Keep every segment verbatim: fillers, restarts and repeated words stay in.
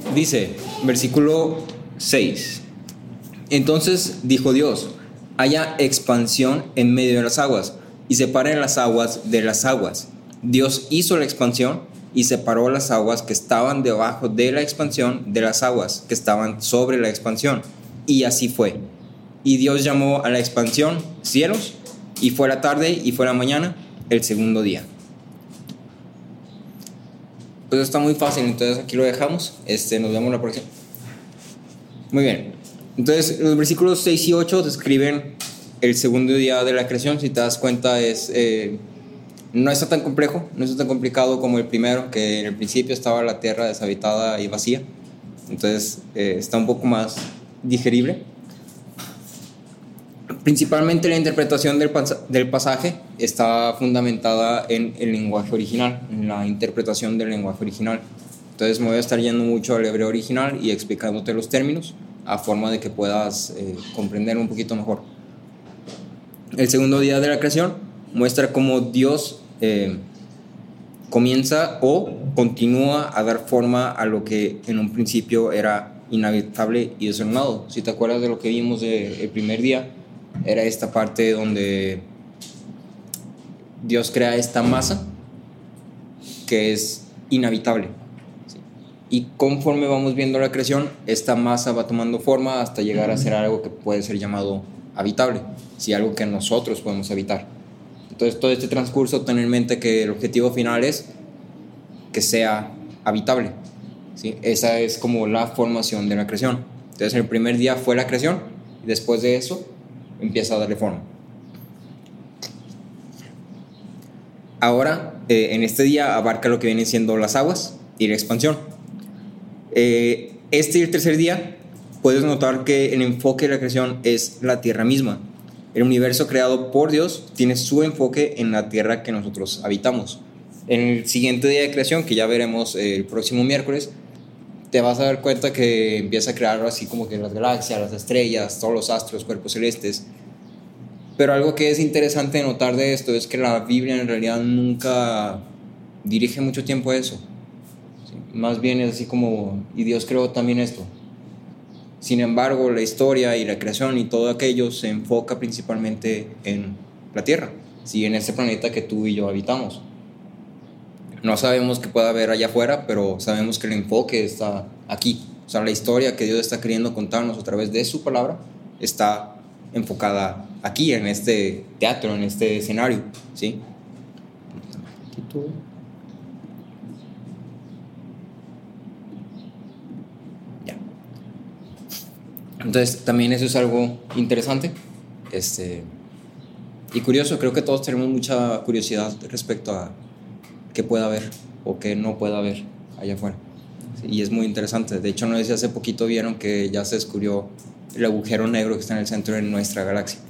Dice, versículo seis. Entonces dijo Dios: haya expansión en medio de las aguas, y separen las aguas de las aguas. Dios hizo la expansión y separó las aguas que estaban debajo de la expansión de las aguas que estaban sobre la expansión. Y así fue. Y Dios llamó a la expansión cielos, y fue la tarde y fue la mañana, el segundo día. Pues está muy fácil, entonces aquí lo dejamos. Este, nos vemos la próxima. Muy bien. Entonces, los versículos seis y ocho describen el segundo día de la creación. Si te das cuenta, es, eh, no está tan complejo, no está tan complicado como el primero, que en el principio estaba la tierra deshabitada y vacía. Entonces, eh, está un poco más digerible. Principalmente la interpretación del, pas- del pasaje está fundamentada en el lenguaje original, en la interpretación del lenguaje original. Entonces me voy a estar yendo mucho al hebreo original y explicándote los términos a forma de que puedas eh, comprender un poquito mejor. El segundo día de la creación muestra cómo Dios eh, comienza o continúa a dar forma a lo que en un principio era inhabitable y desordenado. Si te acuerdas de lo que vimos de, el primer día, era esta parte donde Dios crea esta masa que es inhabitable. ¿Sí? Y conforme vamos viendo la creación, esta masa va tomando forma hasta llegar a ser algo que puede ser llamado habitable, ¿sí? Algo que nosotros podemos habitar. Entonces, todo este transcurso, ten en mente que el objetivo final es que sea habitable, ¿sí? Esa es como la formación de la creación. Entonces, el primer día fue la creación y después de eso empieza a darle forma. Ahora, eh, en este día abarca lo que vienen siendo las aguas y la expansión. Eh, este y el tercer día, puedes notar que el enfoque de la creación es la tierra misma. El universo creado por Dios tiene su enfoque en la tierra que nosotros habitamos. En el siguiente día de creación, que ya veremos eh, el próximo miércoles, te vas a dar cuenta que empieza a crear así como que las galaxias, las estrellas, todos los astros, cuerpos celestes. Pero algo que es interesante notar de esto es que la Biblia en realidad nunca dirige mucho tiempo a eso. ¿Sí? Más bien es así como, y Dios creó también esto. Sin embargo, la historia y la creación y todo aquello se enfoca principalmente en la Tierra, ¿sí? En este planeta que tú y yo habitamos. No sabemos qué pueda haber allá afuera, pero sabemos que el enfoque está aquí. O sea, la historia que Dios está queriendo contarnos a través de su palabra está enfocada aquí, en este teatro, en este escenario, ¿sí? Ya. Entonces, también eso es algo interesante este, y curioso. Creo que todos tenemos mucha curiosidad respecto a qué pueda haber o qué no pueda haber allá afuera. Y es muy interesante. De hecho, no sé si hace poquito vieron que ya se descubrió el agujero negro que está en el centro de nuestra galaxia.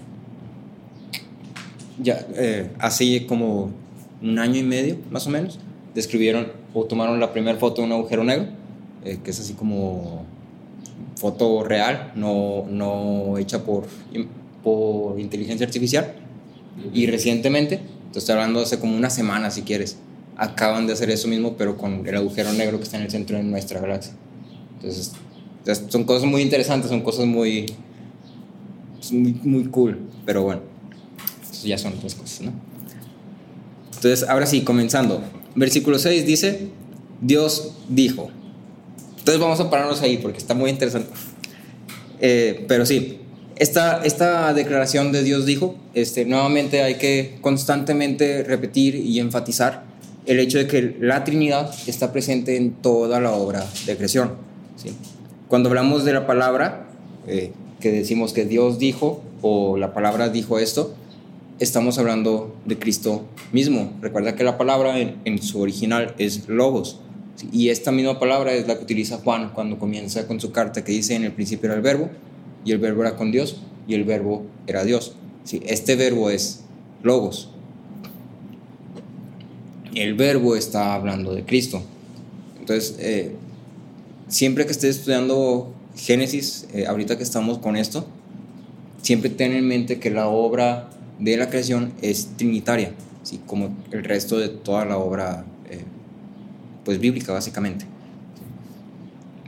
Ya, eh, hace como un año y medio, más o menos, describieron o tomaron la primera foto de un agujero negro, eh, que es así como foto real, no, no hecha por, por inteligencia artificial. Y recientemente, te estoy hablando hace como una semana si quieres, acaban de hacer eso mismo, pero con el agujero negro que está en el centro de nuestra galaxia. Entonces, son cosas muy interesantes, son cosas muy, muy, muy cool, pero bueno, eso ya son otras cosas, ¿no? Entonces, ahora sí, comenzando. Versículo seis dice: Dios dijo. Entonces vamos a pararnos ahí porque está muy interesante. Eh, pero sí, esta, esta declaración de Dios dijo, este, nuevamente hay que constantemente repetir y enfatizar el hecho de que la Trinidad está presente en toda la obra de creación, ¿sí? Cuando hablamos de la palabra, eh, que decimos que Dios dijo o la palabra dijo esto, estamos hablando de Cristo mismo. Recuerda que la palabra en, en su original es logos, ¿sí? Y esta misma palabra es la que utiliza Juan cuando comienza con su carta, que dice: en el principio era el verbo, y el verbo era con Dios, y el verbo era Dios, ¿sí? Este verbo es logos. El verbo está hablando de Cristo. Entonces, eh, siempre que estés estudiando Génesis, eh, ahorita que estamos con esto, siempre ten en mente que la obra de la creación es trinitaria, ¿sí? Como el resto de toda la obra eh, pues bíblica, básicamente.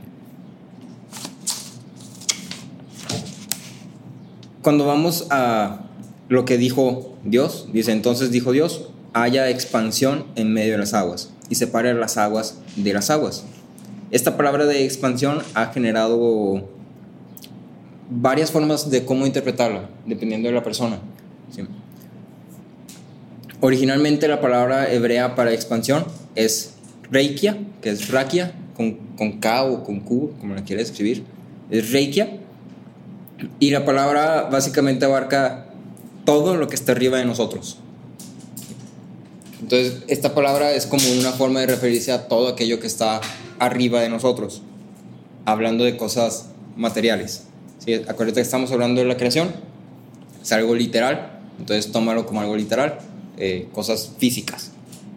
cuando vamos a lo que dijo Dios, dice, entonces dijo Dios, haya expansión en medio de las aguas y separe las aguas de las aguas. Esta palabra de expansión ha generado varias formas de cómo interpretarla, dependiendo de la persona. ¿Sí? Originalmente la palabra hebrea para expansión es reikia, que es rakia, con, con K o con Q, como la quieras escribir, es reikia. Y la palabra básicamente abarca todo lo que está arriba de nosotros. Entonces, esta palabra es como una forma de referirse a todo aquello que está arriba de nosotros, hablando de cosas materiales. ¿Sí? Acuérdate que estamos hablando de la creación, es algo literal, entonces tómalo como algo literal, eh, cosas físicas.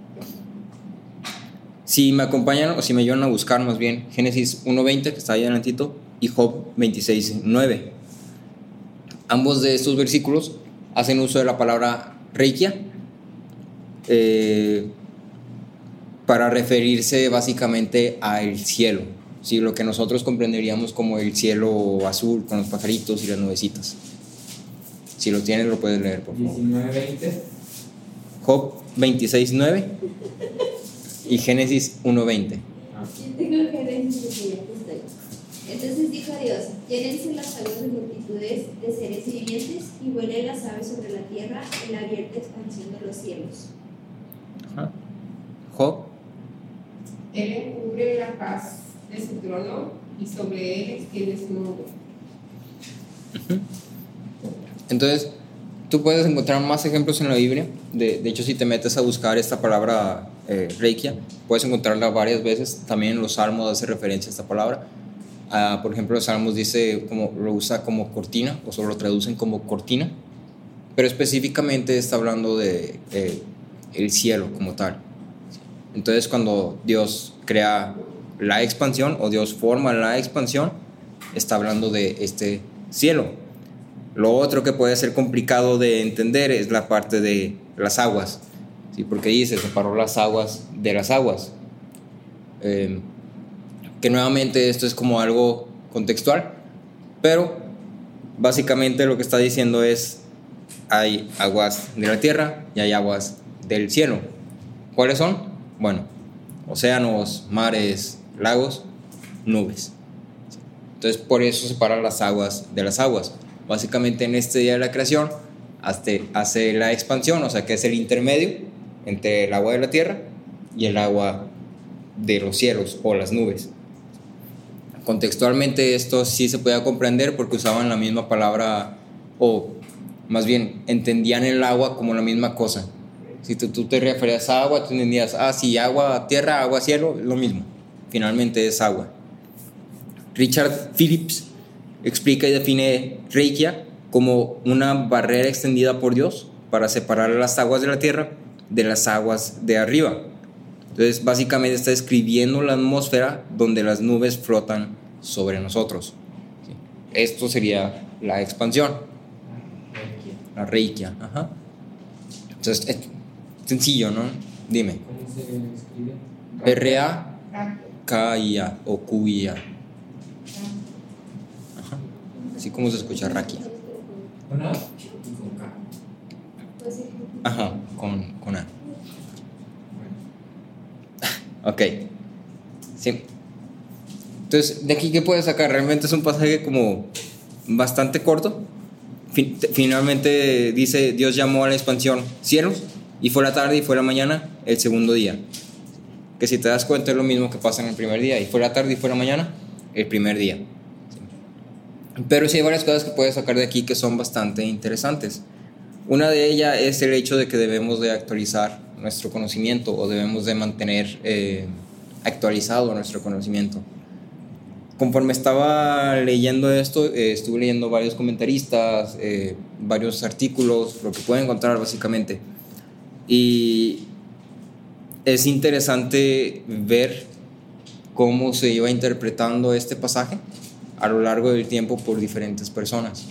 Si me acompañan o si me ayudan a buscar más bien Génesis uno veinte, que está ahí adelantito, y Job veintiséis nueve. Ambos de estos versículos hacen uso de la palabra reikia eh, para referirse básicamente al cielo, ¿sí? Lo que nosotros comprenderíamos como el cielo azul con los pajaritos y las nubecitas. Si lo tienes, lo puedes leer, por favor. diecinueve veinte. Job veintiséis nueve y Génesis uno veinte. Yo tengo Génesis porque ya estoy. Entonces dijo Dios, llénense las aguas de multitudes de seres vivientes y vuelen las aves sobre la tierra en la abierta expansión de los cielos. Ajá. Job. Él encubre la paz de su trono y sobre él extiende su nube. Uh-huh. Entonces, tú puedes encontrar más ejemplos en la Biblia. De, de hecho, si te metes a buscar esta palabra eh, reikia, puedes encontrarla varias veces. También en los Salmos hace referencia a esta palabra. Uh, por ejemplo, los Salmos dice como, lo usa como cortina, o solo lo traducen como cortina, pero específicamente está hablando de eh, el cielo como tal. Entonces, cuando Dios crea la expansión o Dios forma la expansión, está hablando de este cielo. Lo otro que puede ser complicado de entender es la parte de las aguas, ¿sí? Porque dice, separó las aguas de las aguas. Eh, que nuevamente esto es como algo contextual, pero básicamente lo que está diciendo es, hay aguas de la tierra y hay aguas del cielo. ¿Cuáles son? Bueno, océanos, mares, lagos, nubes. Entonces, por eso separa las aguas de las aguas. Básicamente, en este día de la creación, hace, hace la expansión, o sea, que es el intermedio entre el agua de la tierra y el agua de los cielos o las nubes. Contextualmente, esto sí se podía comprender porque usaban la misma palabra, o más bien, entendían el agua como la misma cosa. Si tú, tú te referías a agua, tú entendías, ah, sí, agua, tierra, agua, cielo, lo mismo. Finalmente es agua. Richard Phillips explica y define reikia como una barrera extendida por Dios para separar las aguas de la tierra de las aguas de arriba. Entonces, básicamente está describiendo la atmósfera donde las nubes flotan sobre nosotros. Esto sería la expansión. La reikia. Ajá. Entonces, es sencillo, ¿no? Dime. ¿Cómo se escribe? R A K I A o Q I A. Ajá. Así como se escucha rakia. ¿Con A? Y con K. Ajá, con, con A. Ok. Sí. Entonces, de aquí, ¿qué puedes sacar? Realmente es un pasaje como bastante corto. Fin, finalmente dice, Dios llamó a la expansión cielos, y fue la tarde y fue la mañana el segundo día. Que si te das cuenta es lo mismo que pasa en el primer día. Y fue la tarde y fue la mañana el primer día. Pero sí hay varias cosas que puedes sacar de aquí que son bastante interesantes. Una de ellas es el hecho de que debemos de actualizar nuestro conocimiento, o debemos de mantener eh, actualizado nuestro conocimiento. Conforme estaba leyendo esto, eh, estuve leyendo varios comentaristas, eh, varios artículos, lo que pueden encontrar básicamente. Y es interesante ver cómo se iba interpretando este pasaje a lo largo del tiempo por diferentes personas.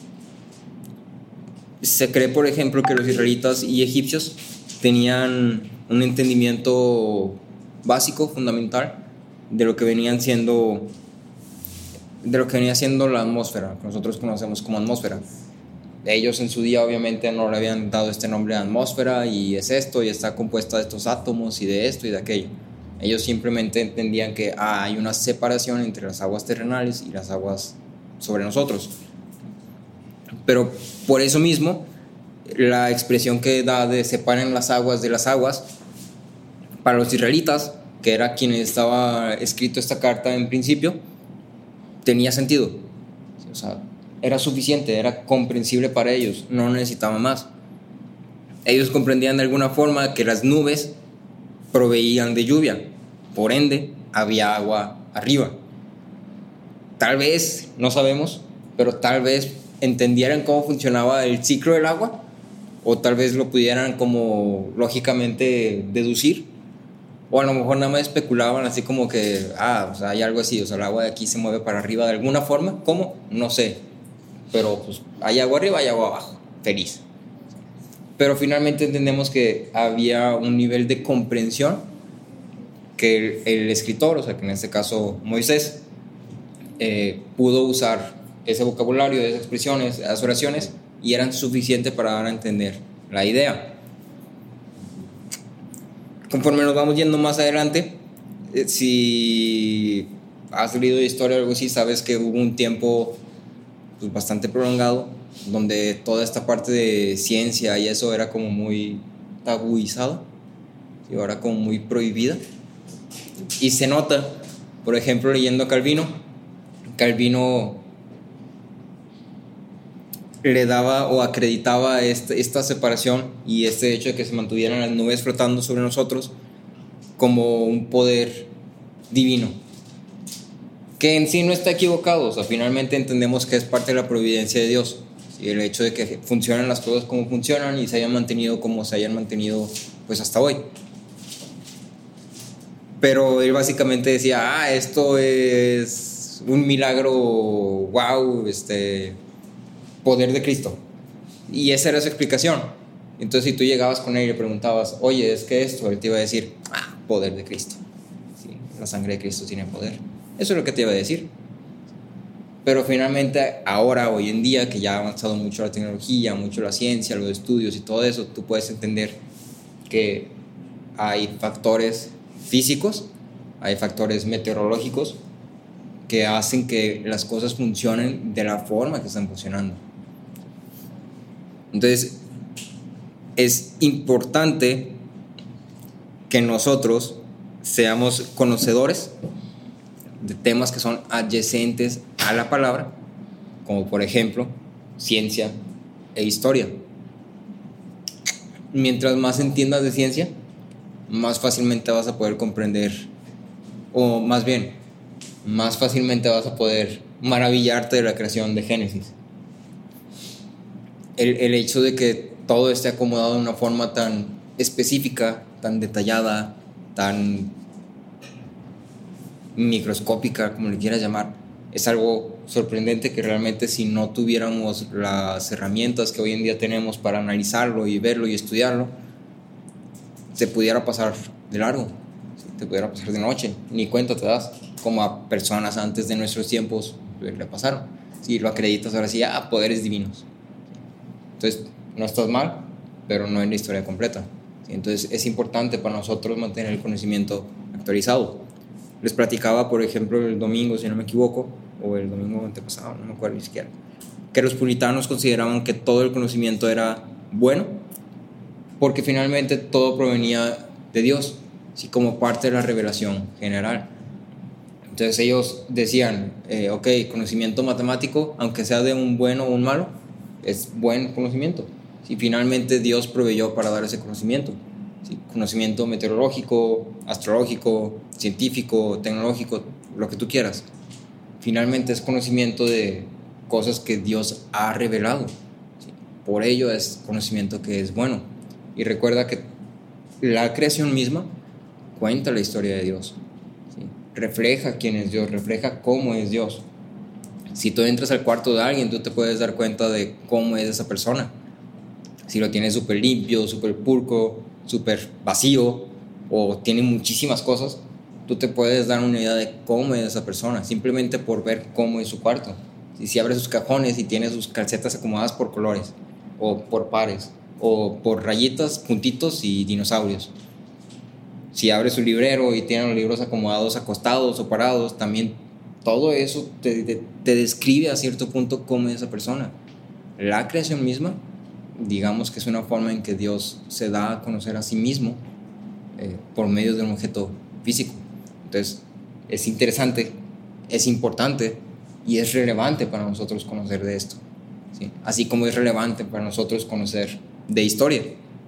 Se cree, por ejemplo, que los israelitas y egipcios tenían un entendimiento básico, fundamental, de lo que venían siendo, de lo que venía siendo la atmósfera, que nosotros conocemos como atmósfera. ellos en su día obviamente no le habían dado este nombre de atmósfera y es esto y está compuesta de estos átomos y de esto y de aquello. Ellos simplemente entendían que ah, hay una separación entre las aguas terrenales y las aguas sobre nosotros. Pero por eso mismo, la expresión que da de separen las aguas de las aguas, para los israelitas, que era quien estaba escrito esta carta en principio, tenía sentido. O sea, era suficiente, era comprensible para ellos, no necesitaban más. Ellos comprendían de alguna forma que las nubes proveían de lluvia, por ende había agua arriba. Tal vez, no sabemos, pero tal vez entendieran cómo funcionaba el ciclo del agua, o tal vez lo pudieran como lógicamente deducir, o a lo mejor nada más especulaban así como que ah, o sea, hay algo así, o sea, el agua de aquí se mueve para arriba de alguna forma. ¿Cómo? No sé, pero pues hay agua arriba, hay agua abajo, feliz. Pero finalmente entendemos que había un nivel de comprensión que el, el escritor, o sea, que en este caso Moisés, eh, pudo usar ese vocabulario, esas expresiones, esas oraciones, y eran suficientes para dar a entender la idea. Conforme nos vamos yendo más adelante, eh, si has leído historia o algo así, sabes que hubo un tiempo pues, bastante prolongado donde toda esta parte de ciencia y eso era como muy tabuizada, y ahora como muy prohibida. Y se nota, por ejemplo, leyendo a Calvino, Calvino le daba o acreditaba este, esta separación y este hecho de que se mantuvieran las nubes flotando sobre nosotros como un poder divino, que en sí no está equivocado. O sea, finalmente entendemos que es parte de la providencia de Dios, y el hecho de que funcionan las cosas como funcionan y se hayan mantenido como se hayan mantenido pues hasta hoy. Pero él básicamente decía, ah, esto es un milagro, wow, este, poder de Cristo. Y esa era su explicación. Entonces si tú llegabas con él y le preguntabas, oye, es que esto, él te iba a decir, ah, poder de Cristo. Sí, la sangre de Cristo tiene poder. Eso es lo que te iba a decir. Pero finalmente ahora, hoy en día, que ya ha avanzado mucho la tecnología, mucho la ciencia, los estudios y todo eso, tú puedes entender que hay factores físicos, hay factores meteorológicos que hacen que las cosas funcionen de la forma que están funcionando. Entonces es importante que nosotros seamos conocedores de temas que son adyacentes a la palabra, como por ejemplo ciencia e historia. Mientras más entiendas de ciencia, más fácilmente vas a poder comprender, o más bien, más fácilmente vas a poder maravillarte de la creación de Génesis. El, el hecho de que todo esté acomodado de una forma tan específica, tan detallada, tan microscópica, como le quieras llamar, es algo sorprendente que realmente si no tuviéramos las herramientas que hoy en día tenemos para analizarlo y verlo y estudiarlo, se pudiera pasar de largo, te pudiera pasar de noche, ni cuenta te das, como a personas antes de nuestros tiempos le pasaron. Si lo acreditas ahora sí, ah, poderes divinos. Entonces no estás mal, pero no es la historia completa. Entonces es importante para nosotros mantener el conocimiento actualizado. Les platicaba, por ejemplo, el domingo, si no me equivoco, o el domingo antepasado, no me acuerdo ni siquiera, que los puritanos consideraban que todo el conocimiento era bueno, porque finalmente todo provenía de Dios, así como parte de la revelación general. Entonces ellos decían, eh, ok, conocimiento matemático, aunque sea de un bueno o un malo, es buen conocimiento. Si finalmente Dios proveyó para dar ese conocimiento. ¿Sí? Conocimiento meteorológico, astrológico, científico, tecnológico, lo que tú quieras. Finalmente es conocimiento de cosas que Dios ha revelado. ¿Sí? Por ello es conocimiento que es bueno. Y recuerda que la creación misma cuenta la historia de Dios. ¿Sí? Refleja quién es Dios, refleja cómo es Dios. Si tú entras al cuarto de alguien, tú te puedes dar cuenta de cómo es esa persona. Si lo tiene súper limpio, súper pulcro, súper vacío, o tiene muchísimas cosas, tú te puedes dar una idea de cómo es esa persona, simplemente por ver cómo es su cuarto. Si, si abre sus cajones y tiene sus calcetas acomodadas por colores, o por pares, o por rayitas, puntitos y dinosaurios. Si abre su librero y tiene los libros acomodados, acostados o parados, también todo eso te, te, te describe a cierto punto cómo es esa persona. La creación misma, digamos que es una forma en que Dios se da a conocer a sí mismo eh, por medio de un objeto físico. Entonces, es interesante, es importante y es relevante para nosotros conocer de esto, ¿sí? Así como es relevante para nosotros conocer de historia.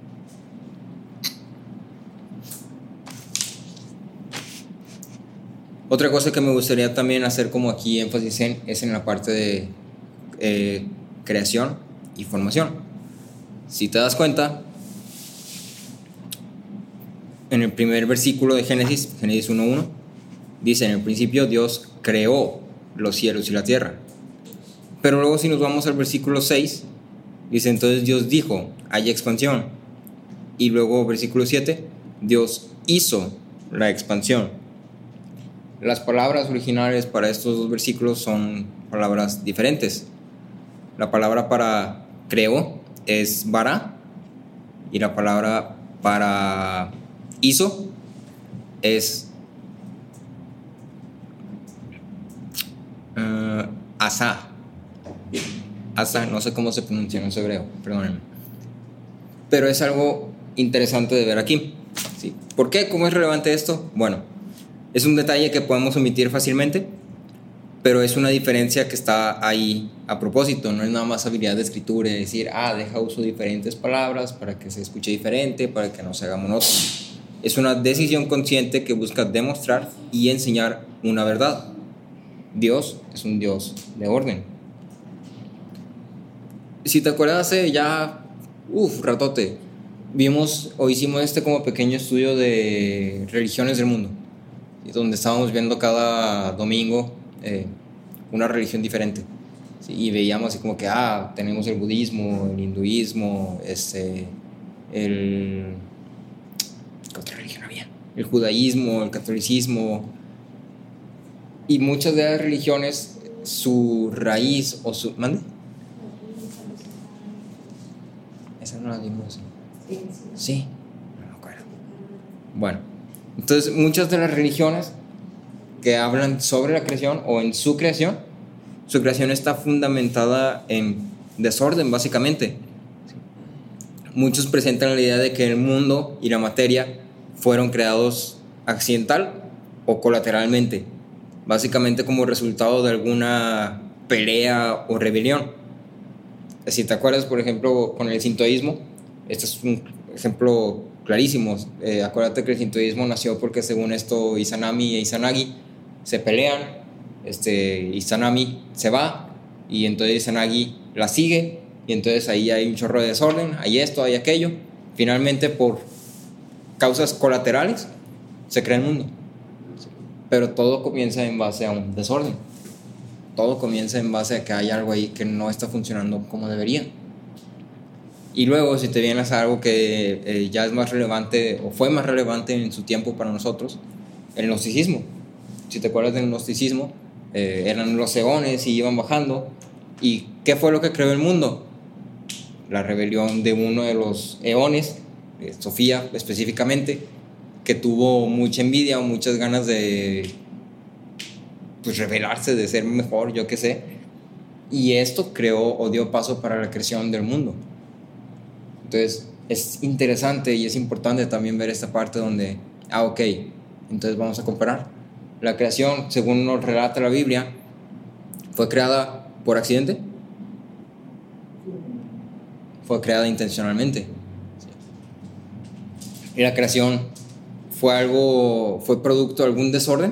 Otra cosa que me gustaría también hacer como aquí énfasis en es en la parte de eh, creación y formación. Si te das cuenta, en el primer versículo de Génesis, Génesis uno uno, dice: en el principio Dios creó los cielos y la tierra. Pero luego si nos vamos al versículo seis, dice: entonces Dios dijo, haya expansión. Y luego versículo siete, Dios hizo la expansión. Las palabras originales para estos dos versículos son palabras diferentes. La palabra para creó es bara, y la palabra para hizo es uh, asa. Asa, no sé cómo se pronuncia, no es hebreo, perdónenme. Pero es algo interesante de ver aquí, ¿sí? ¿Por qué? ¿Cómo es relevante esto? Bueno, es un detalle que podemos omitir fácilmente, pero es una diferencia que está ahí a propósito. No es nada más habilidad de escritura y decir, ah, deja uso diferentes palabras para que se escuche diferente, para que no se haga monótono. Es una decisión consciente que busca demostrar y enseñar una verdad. Dios es un Dios de orden. Si te acuerdas, hace ya, uff, ratote, vimos o hicimos este como pequeño estudio de religiones del mundo, donde estábamos viendo cada domingo eh, una religión diferente, ¿sí? Y veíamos así como que, ah, tenemos el budismo, el hinduismo, este, el... ¿qué otra religión había? El judaísmo, el catolicismo. Y muchas de las religiones, su raíz o su... ¿Mande? Esa no la vimos. Sí, no me acuerdo. Bueno, entonces muchas de las religiones que hablan sobre la creación o en su creación, su creación está fundamentada en desorden, básicamente. Muchos presentan la idea de que el mundo y la materia fueron creados accidental o colateralmente, básicamente como resultado de alguna pelea o rebelión. Si te acuerdas, por ejemplo, con el sintoísmo, este es un ejemplo clarísimo. Eh, acuérdate que el sintoísmo nació porque, según esto, Izanami e Izanagi se pelean. Este, Izanami se va y entonces Izanagi la sigue, y entonces ahí hay un chorro de desorden, hay esto, hay aquello. Finalmente, por causas colaterales, se crea el mundo. Pero todo comienza en base a un desorden. Todo comienza en base a que hay algo ahí que no está funcionando como debería. Y luego, si te vienes a algo que eh, ya es más relevante, o fue más relevante en su tiempo para nosotros, el gnosticismo. Si te acuerdas del gnosticismo, eh, eran los eones y iban bajando. ¿Y qué fue lo que creó el mundo? La rebelión de uno de los eones, eh, Sofía específicamente, que tuvo mucha envidia o muchas ganas de, pues, rebelarse, de ser mejor, yo qué sé. Y esto creó o dio paso para la creación del mundo. Entonces es interesante y es importante también ver esta parte donde, ah, ok, entonces vamos a comparar. La creación, según nos relata la Biblia, ¿fue creada por accidente? Fue creada intencionalmente. ¿Y la creación fue algo, fue producto de algún desorden?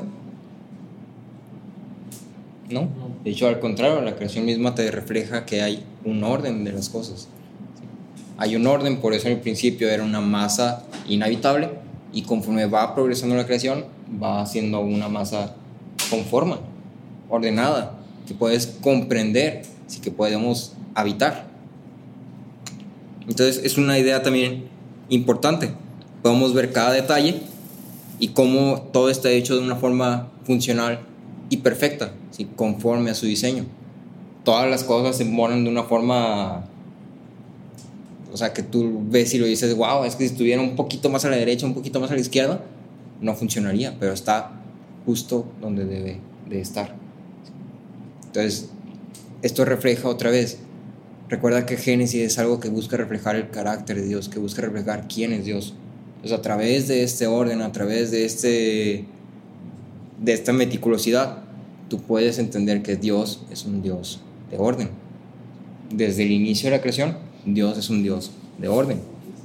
No, de hecho, al contrario, la creación misma te refleja que hay un orden de las cosas. Hay un orden, por eso en el principio era una masa inhabitable, y conforme va progresando la creación, va siendo una masa con forma, ordenada, que puedes comprender, así que podemos habitar. Entonces es una idea también importante. Podemos ver cada detalle y cómo todo está hecho de una forma funcional y perfecta, ¿sí? Conforme a su diseño. todas las cosas se moran de una forma, o sea, que tú ves y lo dices, wow, es que si estuviera un poquito más a la derecha, un poquito más a la izquierda, no funcionaría, pero está justo donde debe de estar. Entonces, esto refleja otra vez, recuerda que Génesis es algo que busca reflejar el carácter de Dios, que busca reflejar quién es Dios. Entonces, a través de este orden, a través de este de esta meticulosidad, tú puedes entender que Dios es un Dios de orden. Desde el inicio de la creación, Dios es un Dios de orden.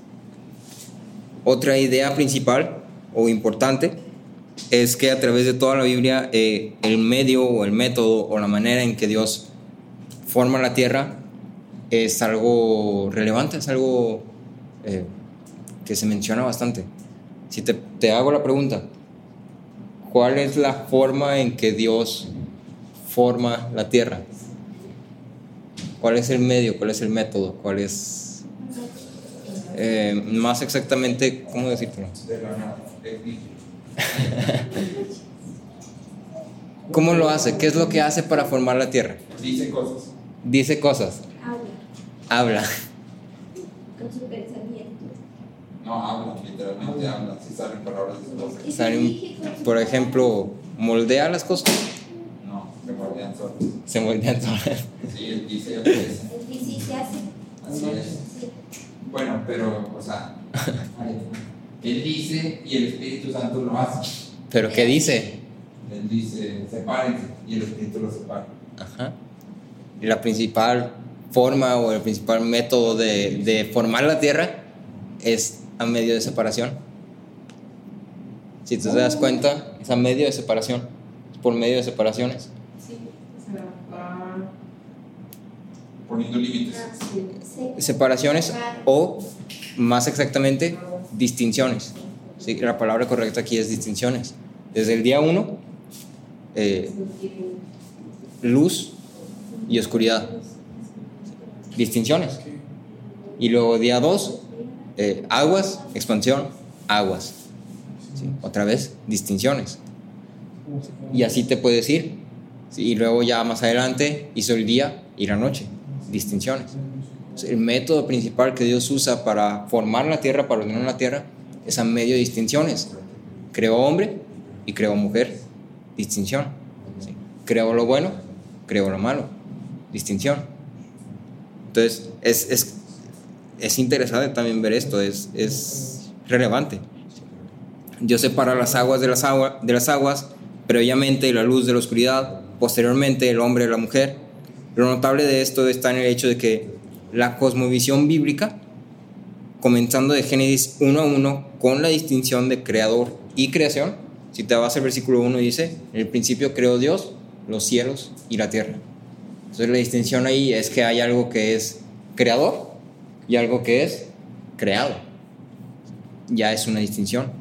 Otra idea principal o importante es que a través de toda la Biblia eh, el medio o el método o la manera en que Dios forma la tierra es algo relevante, es algo eh, que se menciona bastante. Si te, te hago la pregunta, ¿cuál es la forma en que Dios forma la tierra? ¿Cuál es el medio? ¿Cuál es el método? ¿Cuál es eh, más exactamente, cómo decírtelo? De la nada. ¿Cómo lo hace? ¿Qué es lo que hace para formar la tierra? Dice cosas. Dice cosas. Habla Habla. con su pensamiento. No, habla, literalmente habla. Si salen palabras de cosas. Y Salen, se dirige con su- por ejemplo, moldea las cosas. No, se moldean solos. Se moldean solas. Sí, él dice y él dice. El que sí se hace. Así es. Sí. Bueno, pero, o sea, él dice y el Espíritu Santo lo hace. ¿Pero qué dice? Él dice, sepárense, y el Espíritu lo separa. Ajá. Y la principal forma o el principal método de, de formar la tierra es a medio de separación. Si tú te das cuenta, es a medio de separación, es por medio de separaciones. Sí, o sea, va. Poniendo límites. Se- Separaciones o, más exactamente, distinciones. Sí, la palabra correcta aquí es distinciones. Desde el día uno, eh, luz y oscuridad. Distinciones. Y luego día dos, eh, aguas, expansión, aguas. ¿Sí? Otra vez, distinciones. Y así te puedes ir. ¿Sí? Y luego ya más adelante hizo el día y la noche. Distinciones. El método principal que Dios usa para formar la tierra, para ordenar la tierra, es a medio de distinciones. Creó hombre y creó mujer. Distinción. ¿Sí? Creó lo bueno, creó lo malo. Distinción. Entonces, es, es, es interesante también ver esto, es, es relevante. Dios separa las aguas de las, agua, de las aguas, previamente la luz de la oscuridad, posteriormente el hombre de la mujer. Lo notable de esto está en el hecho de que la cosmovisión bíblica, comenzando de Génesis uno a uno, con la distinción de creador y creación, si te vas al versículo uno dice, en el principio creó Dios los cielos y la tierra. Entonces la distinción ahí es que hay algo que es creador y algo que es creado. Ya es una distinción.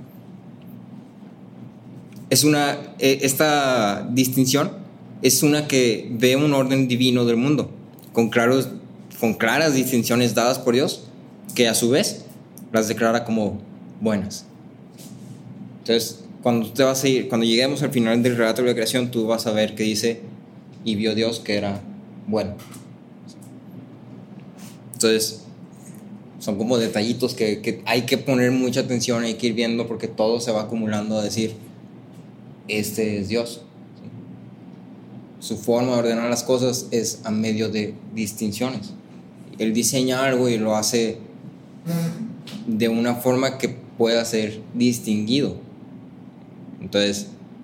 Es una, esta distinción es una que ve un orden divino del mundo, con, claros, con claras distinciones dadas por Dios, que a su vez las declara como buenas. Entonces, cuando, te vas a ir, cuando lleguemos al final del relato de la creación, tú vas a ver que dice, y vio Dios que era bueno. Entonces, son como detallitos que, que hay que poner mucha atención, hay que ir viendo porque todo se va acumulando a decir, este es Dios. Su forma de ordenar las cosas es a medio de distinciones. Él diseña algo y lo hace de una forma que pueda ser distinguido. Entonces,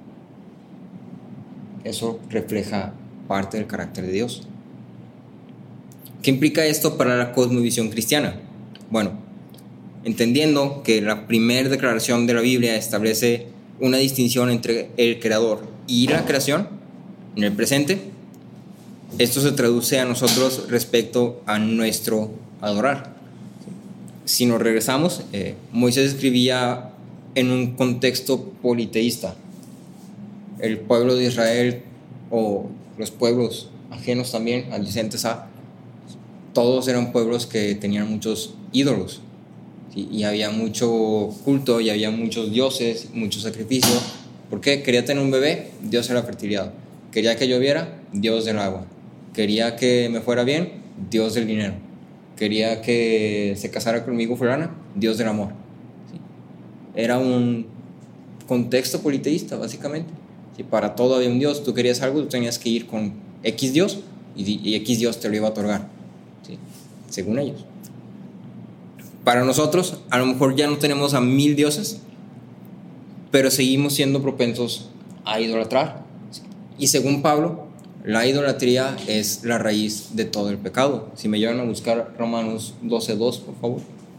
eso refleja parte del carácter de Dios. ¿Qué implica esto para la cosmovisión cristiana? Bueno, entendiendo que la primera declaración de la Biblia establece una distinción entre el creador y la creación en el presente, esto se traduce a nosotros respecto a nuestro adorar. Si nos regresamos, eh, Moisés escribía en un contexto politeísta. El pueblo de Israel o los pueblos ajenos también, adyacentes a, todos eran pueblos que tenían muchos ídolos, ¿sí? Y había mucho culto y había muchos dioses, mucho sacrificio. ¿Por qué? Quería tener un bebé, Dios era la fertilidad. Quería que lloviera, Dios del agua. Quería que me fuera bien, Dios del dinero. Quería que se casara conmigo fulana, Dios del amor. ¿Sí? Era un contexto politeísta, básicamente. ¿Sí? Para todo había un Dios. Tú querías algo, tú tenías que ir con X Dios y, y X Dios te lo iba a otorgar. ¿Sí? Según ellos. Para nosotros, a lo mejor ya no tenemos a mil dioses, pero seguimos siendo propensos a idolatrar. ¿Sí? Y según Pablo, la idolatría es la raíz de todo el pecado. Si me llevan a buscar Romanos doce dos, por favor.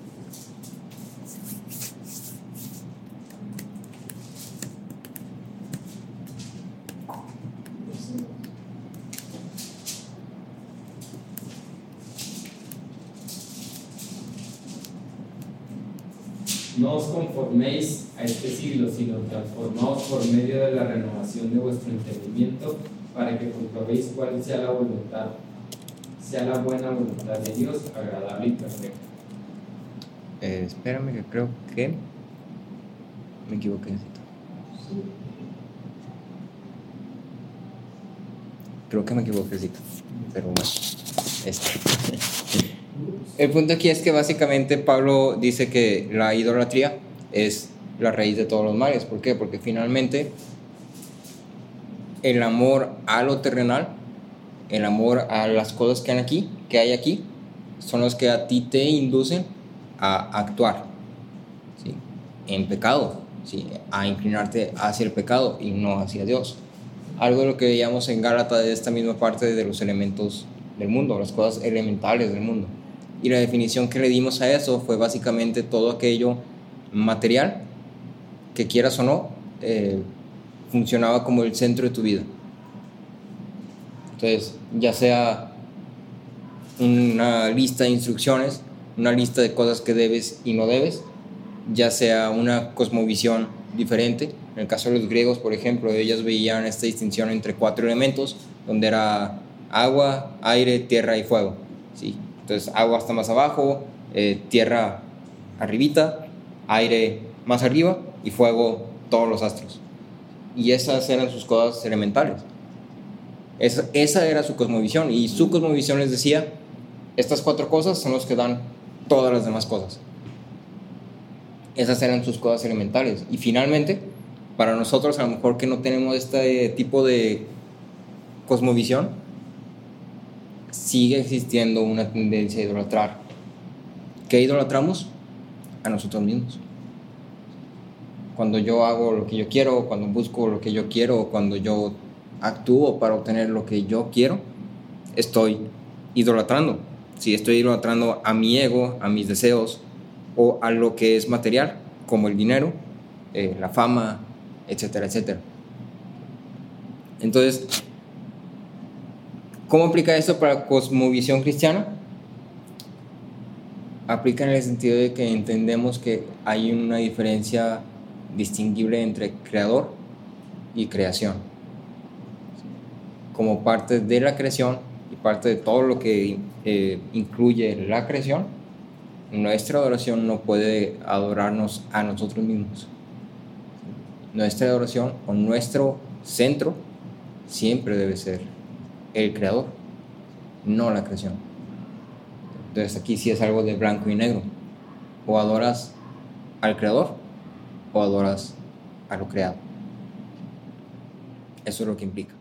No os conforméis a este siglo, sino transformaos por medio de la renovación de vuestro entendimiento, para que comprobéis cuál sea la voluntad, sea la buena voluntad de Dios, agradable y perfecta. Eh, espérame, que creo que me equivoqué. Creo que me equivoqué, pero bueno. Este. El punto aquí es que básicamente Pablo dice que la idolatría es la raíz de todos los males. ¿Por qué? Porque finalmente el amor a lo terrenal, el amor a las cosas que hay aquí, que hay aquí, son los que a ti te inducen a actuar, ¿sí? En pecado, ¿sí? A inclinarte hacia el pecado y no hacia Dios. Algo de lo que veíamos en Gálatas de esta misma parte de los elementos del mundo, las cosas elementales del mundo. Y la definición que le dimos a eso fue básicamente todo aquello material que, quieras o no, eh, funcionaba como el centro de tu vida. Entonces, ya sea una lista de instrucciones, una lista de cosas que debes y no debes, ya sea una cosmovisión diferente. En el caso de los griegos, por ejemplo, ellos veían esta distinción entre cuatro elementos, donde era agua, aire, tierra y fuego, ¿sí? Entonces, agua está más abajo, eh, tierra arribita, aire más arriba y fuego todos los astros. Y esas eran sus cosas elementales. Esa, esa era su cosmovisión. Y su cosmovisión les decía, estas cuatro cosas son los que dan todas las demás cosas. Esas eran sus cosas elementales. Y finalmente, para nosotros, a lo mejor que no tenemos este tipo de cosmovisión, sigue existiendo una tendencia a idolatrar. ¿Qué idolatramos? A nosotros mismos. Cuando yo hago lo que yo quiero, cuando busco lo que yo quiero, cuando yo actúo para obtener lo que yo quiero, estoy idolatrando. Si estoy idolatrando a mi ego, a mis deseos o a lo que es material, como el dinero, eh, la fama, etcétera, etcétera. Entonces, ¿cómo aplica esto para la cosmovisión cristiana? Aplica en el sentido de que entendemos que hay una diferencia distinguible entre creador y creación. Como parte de la creación y parte de todo lo que eh, incluye la creación, nuestra adoración no puede adorarnos a nosotros mismos. Nuestra adoración o nuestro centro siempre debe ser el creador, no la creación. Entonces aquí sí es algo de blanco y negro. O adoras al creador o adoras a lo creado. Eso es lo que implica.